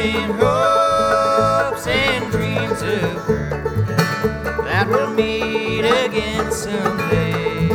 in hopes and dreams of her that we'll meet again someday.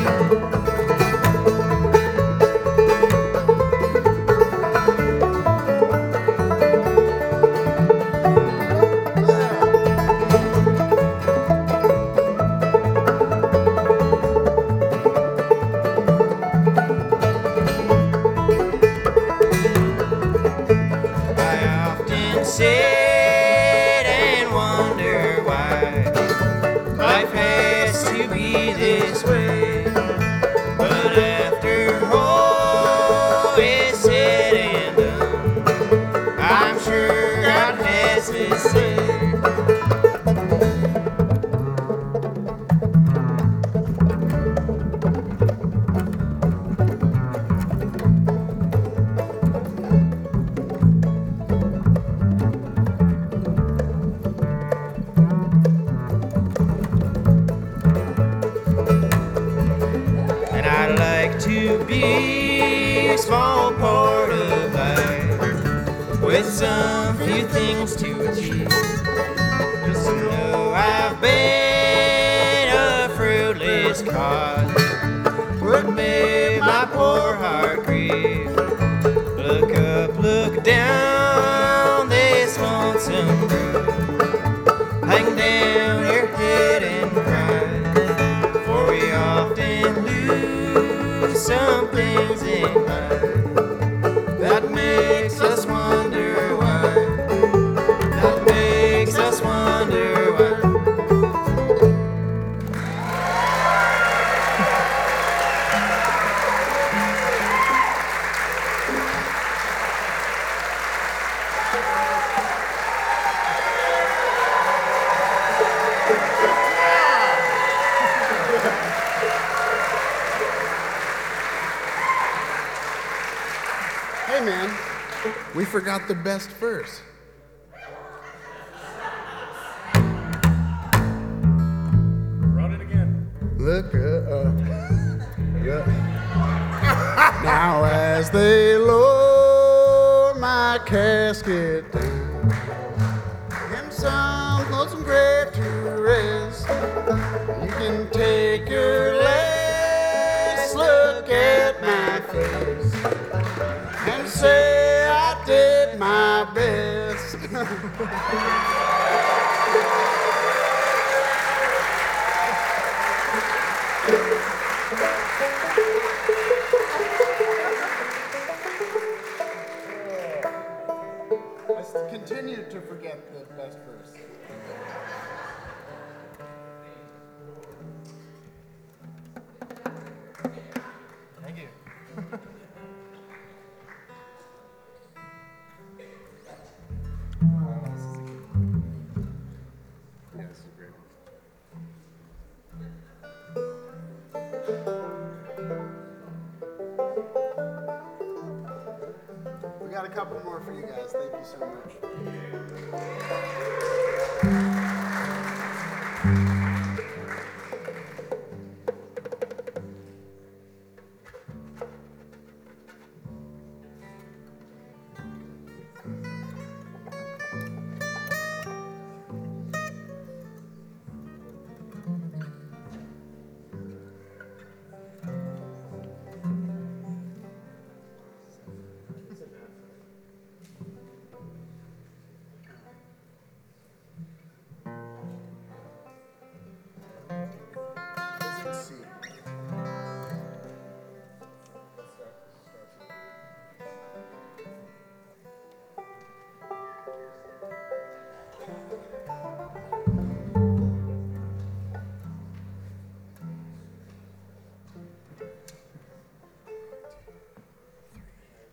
Sit and wonder why life has to be this way. But after all is said and done, I'm sure God has His say. To be a small part of life with some few things to achieve. Just to know I've been a fruitless cause would make my poor heart grieve. Look up, look down this lonesome road. Hang down your head and cry, for we often lose some things in life that makes us wonder why. That makes us wonder why. Hey man, we forgot the best verse. Run it again. Look now as they lower my casket down, and some lonesome grave to rest, you can take your last look at my face and say I did my best. I continue to forget the best verse. Thank you. We got a couple more for you guys. Thank you so much.